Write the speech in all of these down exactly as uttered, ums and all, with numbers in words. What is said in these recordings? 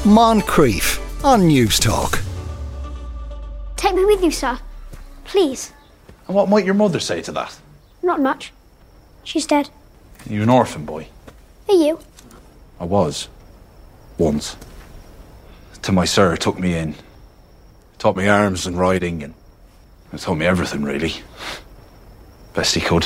Moncrief on News Talk. Take me with you, sir. Please. And what might your mother say to that? Not much. She's dead. You're an orphan boy. Are you? I was. Once. Till my sir took me in. Taught me arms and riding, and taught me everything, really. Best he could.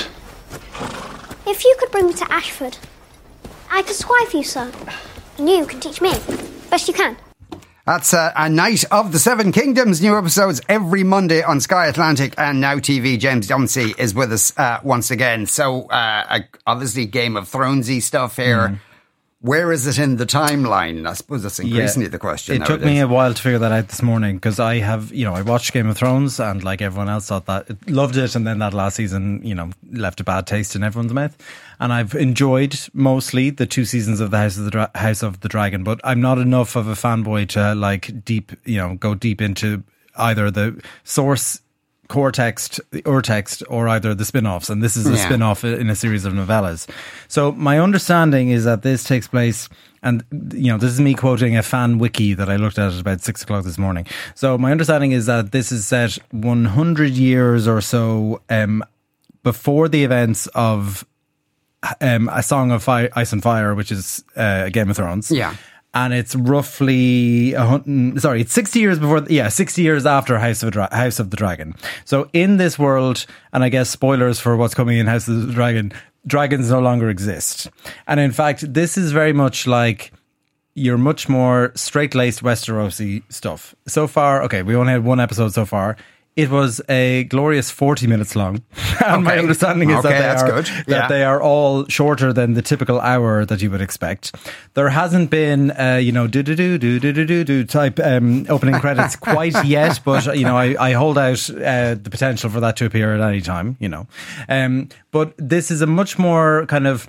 If you could bring me to Ashford, I could squire for you, sir. And you can teach me. Best you can. That's uh, A Night of the Seven Kingdoms. New episodes every Monday on Sky Atlantic and Now T V. James Dempsey is with us uh, once again. So, uh, obviously Game of Thronesy stuff here. Mm. Where is it in the timeline? I suppose that's increasingly yeah, the question. It nowadays. took me a while to figure that out this morning because I have, you know, I watched Game of Thrones and like everyone else thought that, loved it, and then that last season, you know, left a bad taste in everyone's mouth. And I've enjoyed mostly the two seasons of the House of the Dra- House of the Dragon, but I'm not enough of a fanboy to like deep, you know, go deep into either the source core text, the urtext, or either the spin-offs, and this is a yeah. spin-off in a series of novellas. So my understanding is that this takes place, and you know, this is me quoting a fan wiki that I looked at at about six o'clock this morning. So my understanding is that this is set one hundred years or so um, before the events of um, A Song of Fire, Ice and Fire, which is uh, Game of Thrones. Yeah. And it's roughly a hundred, sorry, it's sixty years before, yeah, sixty years after House of Dra- House of the Dragon. So in this world, and I guess spoilers for what's coming in House of the Dragon, dragons no longer exist. And in fact, this is very much like your much more straight-laced Westerosi stuff. So far, okay, we only had one episode so far. It was a glorious forty minutes long. And okay. my understanding is okay, that, they that's are, good. that yeah. they are all shorter than the typical hour that you would expect. There hasn't been, uh, you know, do-do-do-do-do-do-do type um, opening credits quite yet, but, you know, I, I hold out uh, the potential for that to appear at any time, you know. Um, but this is a much more kind of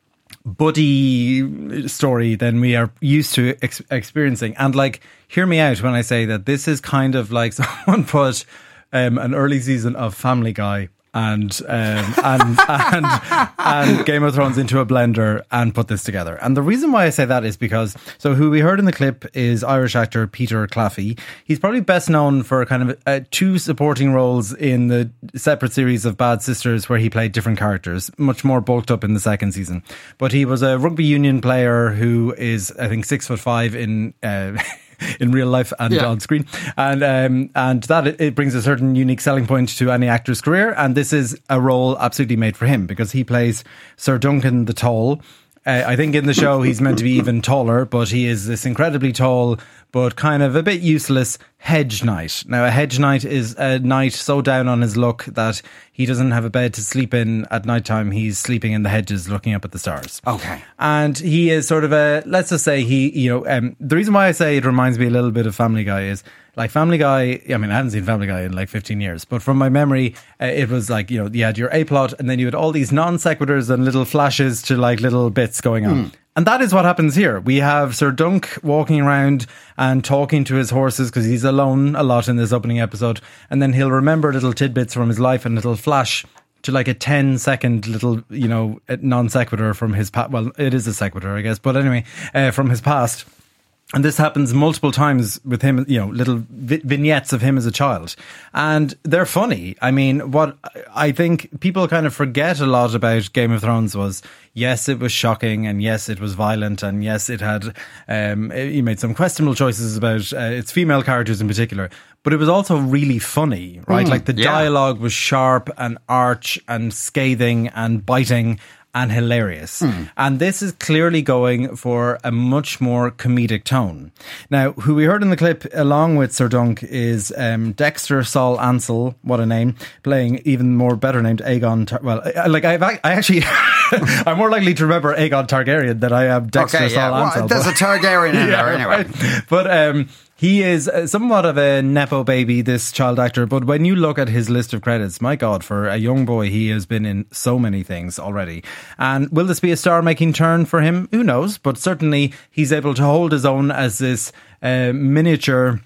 buddy story than we are used to ex- experiencing. And, like, hear me out when I say that this is kind of like someone put Um, an early season of Family Guy and um, and and and Game of Thrones into a blender and put this together. And the reason why I say that is because, so who we heard in the clip is Irish actor Peter Claffey. He's probably best known for kind of uh, two supporting roles in the separate series of Bad Sisters, where he played different characters, much more bulked up in the second season. But he was a rugby union player who is, I think, six foot five in. Uh, in real life and yeah. on screen, and um, and that it, it brings a certain unique selling point to any actor's career, and this is a role absolutely made for him because he plays Sir Duncan the Tall. Uh, I think in the show he's meant to be even taller, but he is this incredibly tall but kind of a bit useless hedge knight. Now, a hedge knight is a knight so down on his luck that he doesn't have a bed to sleep in at night time. He's sleeping in the hedges looking up at the stars. Okay. And he is sort of a, let's just say he, you know, um, the reason why I say it reminds me a little bit of Family Guy is, like, Family Guy, I mean, I haven't seen Family Guy in like fifteen years, but from my memory, uh, it was like, you know, you had your A-plot and then you had all these non-sequiturs and little flashes to like little bits going on. Mm. And that is what happens here. We have Sir Dunk walking around and talking to his horses because he's alone a lot in this opening episode. And then he'll remember little tidbits from his life and it'll flash to like a ten second little, you know, non sequitur from his past. Well, it is a sequitur, I guess. But anyway, uh, from his past. And this happens multiple times with him, you know, little vi- vignettes of him as a child. And they're funny. I mean, what I think people kind of forget a lot about Game of Thrones was, yes, it was shocking, and yes, it was violent, and yes, it had, um, he made some questionable choices about uh, its female characters in particular. But it was also really funny, right? Mm, like the yeah. dialogue was sharp and arch and scathing and biting and hilarious. Mm. And this is clearly going for a much more comedic tone. Now, who we heard in the clip along with Sir Dunk is um, Dexter Saul Ansel, what a name, playing even more better named Aegon. Tar- well, like I've, I actually, I'm more likely to remember Aegon Targaryen than I am Dexter okay, yeah. Saul Ansel. Well, there's but, a Targaryen in yeah, there anyway. Right. But um, he is somewhat of a nepo baby, this child actor, but when you look at his list of credits, my God, for a young boy, he has been in so many things already. And will this be a star-making turn for him? Who knows? But certainly he's able to hold his own as this uh, miniature,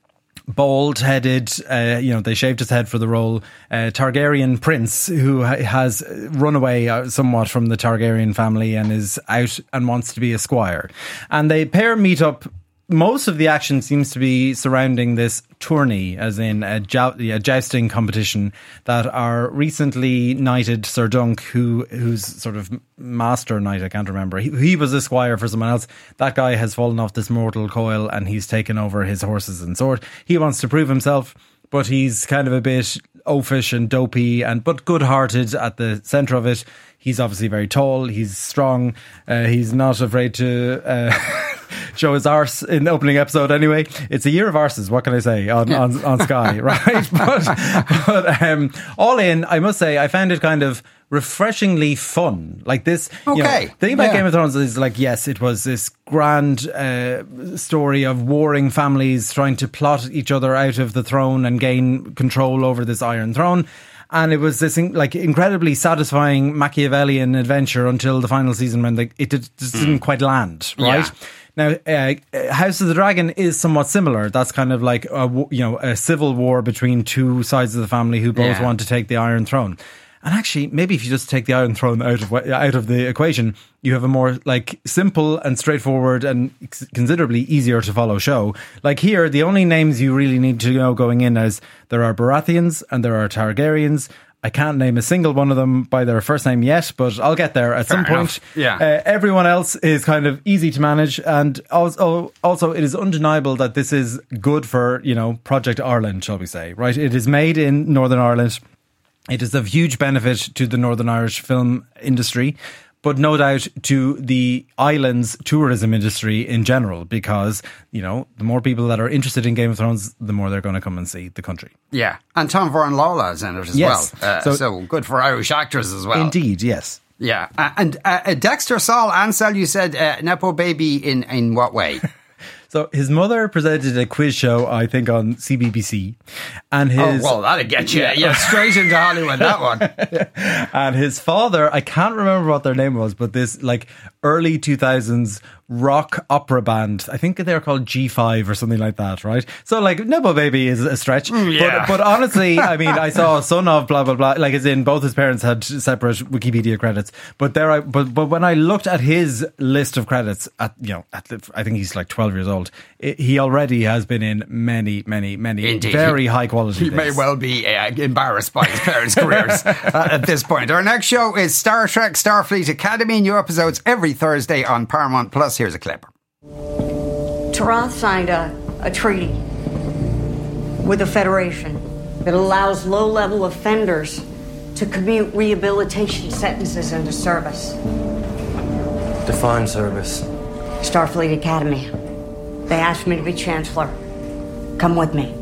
bald-headed, uh, you know, they shaved his head for the role, uh, Targaryen prince who ha- has run away somewhat from the Targaryen family and is out and wants to be a squire. And they pair meet up most of the action seems to be surrounding this tourney, as in a, jou- a jousting competition that our recently knighted Sir Dunk, who who's sort of master knight, I can't remember. He, he was a squire for someone else. That guy has fallen off this mortal coil and he's taken over his horses and sword. He wants to prove himself, but he's kind of a bit oafish and dopey, and but good-hearted at the centre of it. He's obviously very tall. He's strong. Uh, he's not afraid to uh, show his arse in the opening episode. Anyway, it's a year of arses. What can I say on on, on Sky, right? But, but um, all in, I must say, I found it kind of refreshingly fun. Like this, okay. You know, the thing about yeah. Game of Thrones is, like, yes, it was this grand uh, story of warring families trying to plot each other out of the throne and gain control over this Iron Throne. And it was this like incredibly satisfying Machiavellian adventure until the final season, when the, it did, just didn't quite land, right? Yeah. Now, uh, House of the Dragon is somewhat similar. That's kind of like a, you know, a civil war between two sides of the family who both yeah. want to take the Iron Throne. And actually, maybe if you just take the Iron Throne out of out of the equation, you have a more like simple and straightforward and considerably easier to follow show. Like here, the only names you really need to know going in is there are Baratheons and there are Targaryens. I can't name a single one of them by their first name yet, but I'll get there at Fair some enough. point. Yeah. Uh, everyone else is kind of easy to manage, and also, also it is undeniable that this is good for, you know, Project Ireland, shall we say, right? It is made in Northern Ireland. It is of huge benefit to the Northern Irish film industry, but no doubt to the island's tourism industry in general, because, you know, the more people that are interested in Game of Thrones, the more they're going to come and see the country. Yeah. And Tom Vaughan-Lawla is in it as Yes. well. Uh, so, So- good for Irish actors as well. Indeed, yes. Yeah. Uh, and uh, Dexter Saul Ansel, you said uh, Nepo Baby in, in what way? So his mother presented a quiz show, I think, on C B B C, and his Oh, well, that'll get you. Yeah, yeah straight into Hollywood, that one. and his father, I can't remember what their name was, but this like early two thousands rock opera band, I think they're called G five or something like that, right? So like Nepo Baby is a stretch, yeah. but, but honestly, I mean, I saw son of blah blah blah, like as in both his parents had separate Wikipedia credits, but there I but but when I looked at his list of credits, at you know, at the, I think he's like twelve years old, it, he already has been in many many many Indeed. very he, high quality He things. may well be uh, embarrassed by his parents' careers uh, at this point. Our next show is Star Trek Starfleet Academy, new episodes every Thursday on Paramount Plus. Here's a clip. Tarath signed a, a treaty with the Federation that allows low-level offenders to commute rehabilitation sentences into service. Define service. Starfleet Academy. They asked me to be Chancellor. Come with me.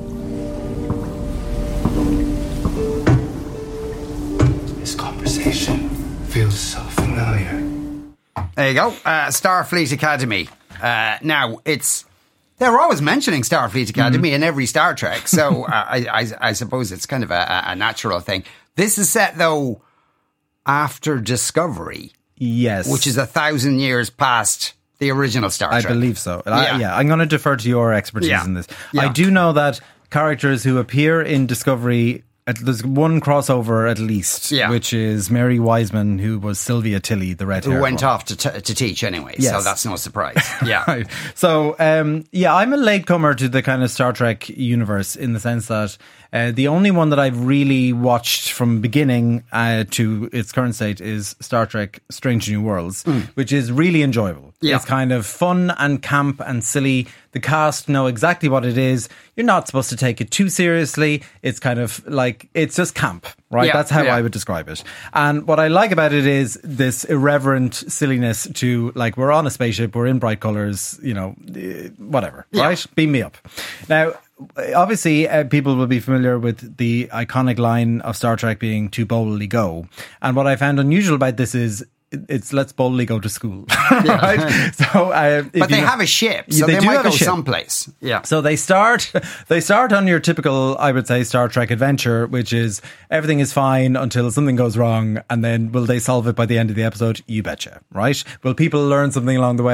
This conversation feels so familiar. There you go. Uh, Starfleet Academy. Uh, now, it's... They're always mentioning Starfleet Academy mm-hmm. in every Star Trek, so uh, I, I, I suppose it's kind of a, a natural thing. This is set, though, after Discovery. Yes. Which is a thousand years past the original Star Trek. I believe so. Yeah. I, yeah, I'm going to defer to your expertise Yeah. in this. Yeah. I do know that characters who appear in Discovery, at, there's one crossover at least, Yeah. which is Mary Wiseman, who was Sylvia Tilly, the red hair. Who went off to, t- to teach anyway, so Yes. that's no surprise. Yeah. Right. So, um, yeah, I'm a latecomer to the kind of Star Trek universe in the sense that uh, the only one that I've really watched from beginning uh, to its current state is Star Trek Strange New Worlds, mm. which is really enjoyable. Yeah. It's kind of fun and camp and silly. The cast know exactly what it is. You're not supposed to take it too seriously. It's kind of like, it's just camp, right? Yeah, That's how yeah. I would describe it. And what I like about it is this irreverent silliness to, like, we're on a spaceship, we're in bright colours, you know, eh, whatever, Yeah. right? Beam me up. Now, obviously, uh, people will be familiar with the iconic line of Star Trek being "to boldly go." And what I found unusual about this is it's let's boldly go to school, right? So, uh, if But they you know- have a ship, so They they, do might have a go ship. someplace. Yeah. So they start, they start on your typical, I would say, Star Trek adventure, which is everything is fine until something goes wrong, and then will they solve it by the end of the episode? You betcha, right? Will people learn something along the way?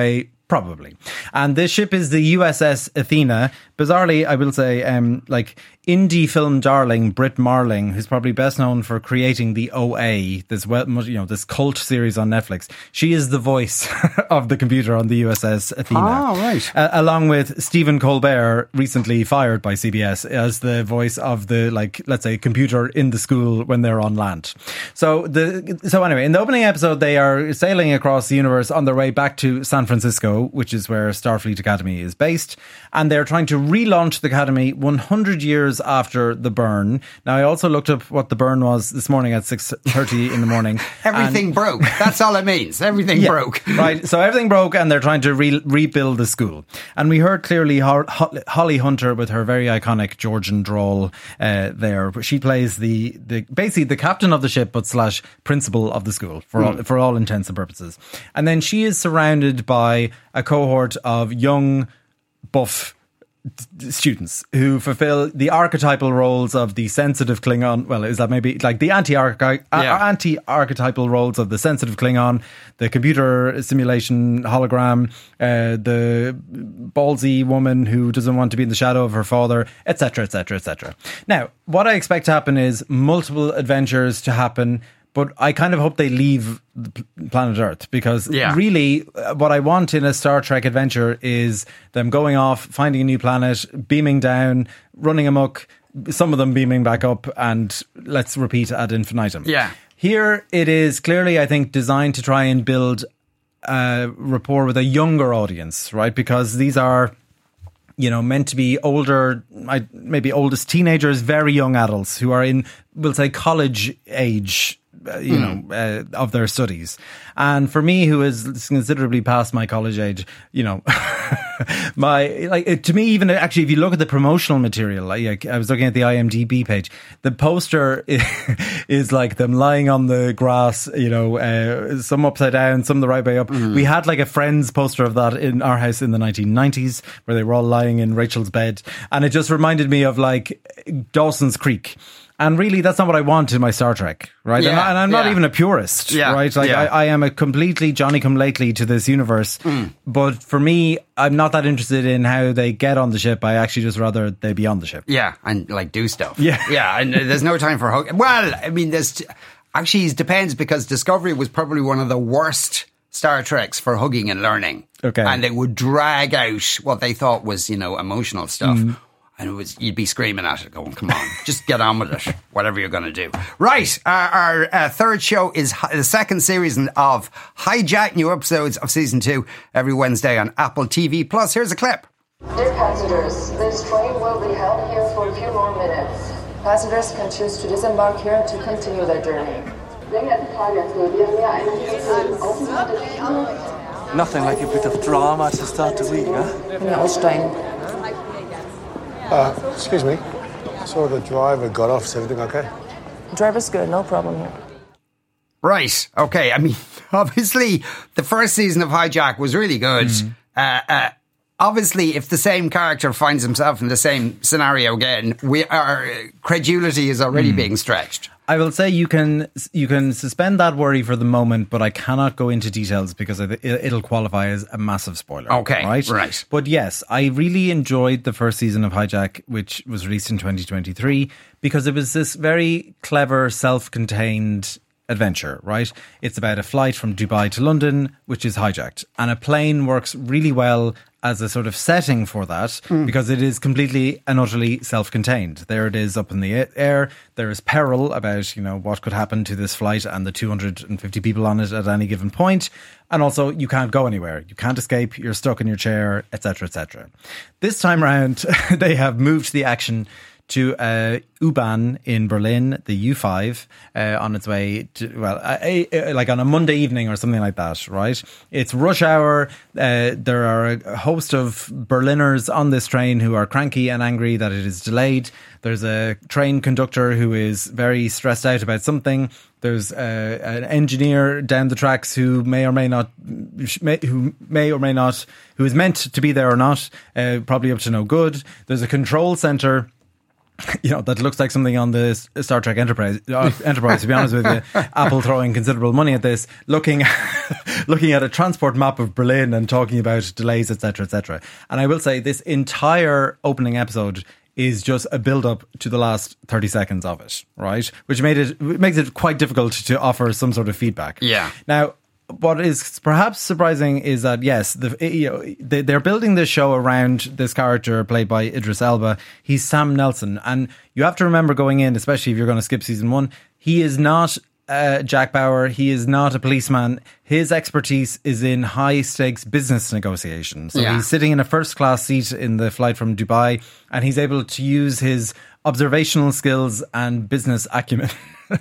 Probably. And this ship is the U S S Athena. Bizarrely, I will say, um, like indie film darling Britt Marling, who's probably best known for creating the O A, this well, you know, this cult series on Netflix. She is the voice of the computer on the U S S Athena. Oh, right. Uh, along with Stephen Colbert, recently fired by C B S, as the voice of the, like, let's say, computer in the school when they're on land. So the so anyway, in the opening episode, they are sailing across the universe on their way back to San Francisco, which is where Starfleet Academy is based, and they're trying to relaunch the Academy one hundred years after the burn. Now, I also looked up what the burn was this morning at six thirty in the morning. Everything broke. That's all it means. Everything Yeah, broke. Right. So everything broke and they're trying to re- rebuild the school. And we heard clearly Ho- Ho- Holly Hunter with her very iconic Georgian drawl uh, there. She plays the, the basically the captain of the ship, but slash principal of the school for, mm. all, for all intents and purposes. And then she is surrounded by a cohort of young, buff students who fulfill the archetypal roles of the sensitive Klingon. Well, is that maybe like the anti-archi- yeah. anti-archetypal roles of the sensitive Klingon, the computer simulation hologram, uh, the ballsy woman who doesn't want to be in the shadow of her father, et cetera, et cetera, et cetera. Now, what I expect to happen is multiple adventures to happen. But I kind of hope they leave the planet Earth, because yeah. really what I want in a Star Trek adventure is them going off, finding a new planet, beaming down, running amok, some of them beaming back up, and let's repeat ad infinitum. Yeah. Here it is clearly, I think, designed to try and build a rapport with a younger audience, right? Because these are, you know, meant to be older, maybe oldest teenagers, very young adults who are in, we'll say, college age, you mm. know, uh, of their studies. And for me, who is considerably past my college age, you know, my, like, to me, even actually, if you look at the promotional material, like, I was looking at the I M D B page, the poster is like them lying on the grass, you know, uh, some upside down, some the right way up. Mm. We had like a Friends poster of that in our house in the nineteen nineties, where they were all lying in Rachel's bed. And it just reminded me of like Dawson's Creek. And really, that's not what I want in my Star Trek, right? Yeah, and, I, and I'm not yeah. even a purist, yeah, right? Like, yeah. I, I am a completely Johnny-come-lately to this universe. Mm. But for me, I'm not that interested in how they get on the ship. I actually just rather they be on the ship. Yeah, and like do stuff. Yeah. Yeah, and there's no time for hug. Well, I mean, there's actually it depends, because Discovery was probably one of the worst Star Treks for hugging and learning. Okay. And they would drag out what they thought was, you know, emotional stuff. Mm. And it was, you'd be screaming at it, going, come on, just get on with it, whatever you're going to do. Right, uh, our uh, third show is hi- the second series of Hijack, new episodes of season two every Wednesday on Apple T V Plus. Here's a clip. Dear passengers, this train will be held here for a few more minutes. Passengers can choose to disembark here to continue their journey. Nothing like a bit of drama to start the week, huh? Ja, aussteigen. Uh, excuse me. I saw the driver got off. Is everything okay? Driver's good, no problem here. Right, okay. I mean, obviously, the first season of Hijack was really good. Mm. Uh, uh, obviously, if the same character finds himself in the same scenario again, we our credulity is already mm. being stretched. I will say you can you can suspend that worry for the moment, but I cannot go into details because it'll qualify as a massive spoiler. Okay, right, right. But yes, I really enjoyed the first season of Hijack, which was released in twenty twenty-three, because it was this very clever, self-contained adventure, right? It's about a flight from Dubai to London, which is hijacked. And a plane works really well as a sort of setting for that mm. because it is completely and utterly self-contained. There it is up in the air. There is peril about, you know, what could happen to this flight and the two hundred fifty people on it at any given point. And also, you can't go anywhere. You can't escape. You're stuck in your chair, et cetera, et cetera. This time around, they have moved the action to uh, U-Bahn in Berlin, the U five, uh, on its way to, well, uh, uh, like on a Monday evening or something like that, right? It's rush hour. Uh, there are a host of Berliners on this train who are cranky and angry that it is delayed. There's a train conductor who is very stressed out about something. There's uh, an engineer down the tracks who may or may not, who may or may not, who is meant to be there or not, uh, probably up to no good. There's a control center, you know, that looks like something on the Star Trek Enterprise, uh, Enterprise, to be honest with you. Apple throwing considerable money at this, looking, looking at a transport map of Berlin and talking about delays, et cetera, et cetera. And I will say this entire opening episode is just a build-up to the last thirty seconds of it, right? Which made it makes it quite difficult to offer some sort of feedback. Yeah. Now, what is perhaps surprising is that, yes, the, you know, they, they're building this show around this character played by Idris Elba. He's Sam Nelson. And you have to remember going in, especially if you're going to skip season one, he is not uh, Jack Bauer. He is not a policeman. His expertise is in high-stakes business negotiations. So yeah. he's sitting in a first-class seat in the flight from Dubai, and he's able to use his observational skills and business acumen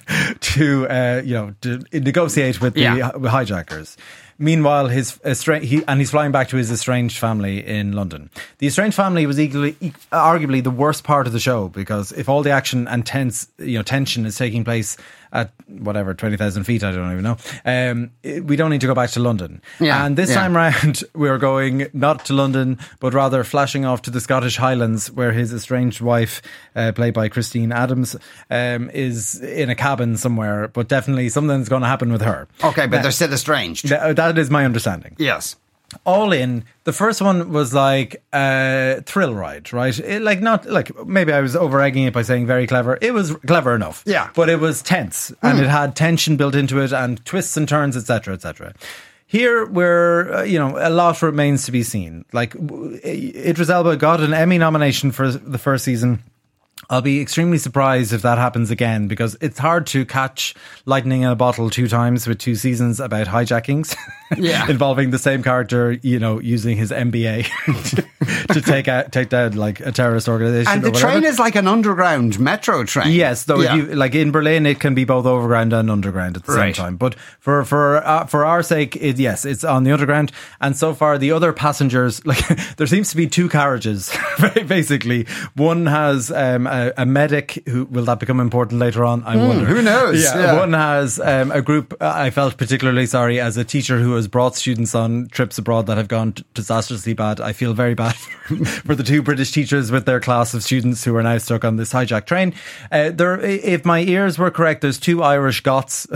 to, uh, you know, to negotiate with the yeah. hijackers. Meanwhile, his estra- he and he's flying back to his estranged family in London. The estranged family was equally, arguably the worst part of the show, because if all the action and tense, you know, tension is taking place at whatever twenty thousand feet, I don't even know. Um, we don't need to go back to London. Yeah, and this yeah. time round, we're going not to London, but rather flashing off to the Scottish Highlands, where his estranged wife, uh, played by Christine Adams, um, is in a cabin somewhere. But definitely something's going to happen with her. Okay, but now, they're still estranged. Th- that is my understanding. Yes. All in, the first one was like a thrill ride, right? It, like not like maybe I was over egging it by saying very clever. It was clever enough, yeah, but it was tense and mm. it had tension built into it and twists and turns, et cetera, et cetera. Here, where uh, you know a lot remains to be seen. Like Idris Elba got an Emmy nomination for the first season. I'll be extremely surprised if that happens again, because it's hard to catch lightning in a bottle two times with two seasons about hijackings yeah. involving the same character, you know, using his M B A to, to take out, take down like a terrorist organization. And the or whatever. train is like an underground metro train. Yes, though, yeah. if you, like in Berlin, it can be both overground and underground at the right. same time. But for for uh, for our sake, it, yes, it's on the underground. And so far, the other passengers, like there seems to be two carriages, basically. One has um, a, a medic who will that become important later on? I mm, wonder. Who knows? Yeah, yeah. One has um, a group. Uh, I felt particularly sorry as a teacher who has brought students on trips abroad that have gone disastrously bad. I feel very bad for the two British teachers with their class of students who are now stuck on this hijacked train. Uh, there, if my ears were correct, there's two Irish Goths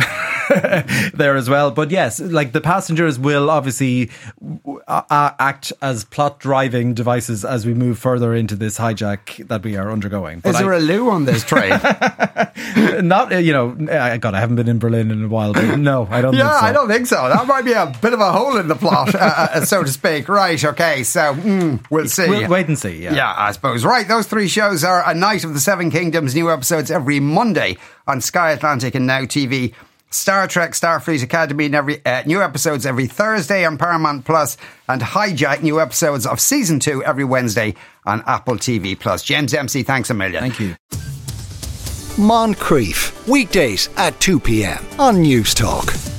there as well. But yes, like the passengers will obviously uh, act as plot driving devices as we move further into this hijack that we are undergoing. But Is there I, a loo on this train? Not, uh, you know, I, God, I haven't been in Berlin in a while, but no, I don't yeah, think so. I don't think so. That might be a bit of a hole in the plot, uh, so to speak. Right, okay, so mm, we'll see. We'll wait and see, yeah. Yeah, I suppose. Right, those three shows are A Night of the Seven Kingdoms, new episodes every Monday on Sky Atlantic and Now T V. Star Trek Starfleet Academy, and every, uh, new episodes every Thursday on Paramount Plus, and Hijack, new episodes of Season two every Wednesday on Apple T V Plus. James Dempsey, thanks a million. Thank you. Moncrief, weekdays at two p.m. on News Talk.